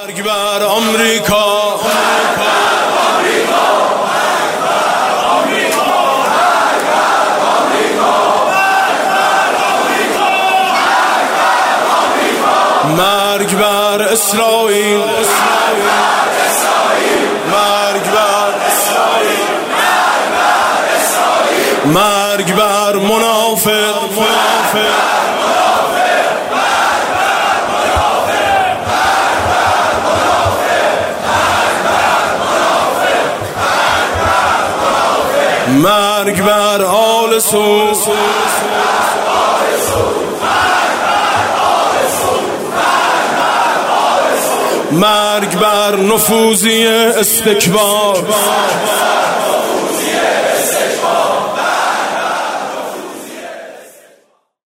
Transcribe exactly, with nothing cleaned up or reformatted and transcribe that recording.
مرگ بر آمریکا، مرگ بر اسرائیل، مرگ بر اسرائیل، مرگ بر منافق، منافق، مرگ بر آل سود، مرگ بر نفوذی استکبار،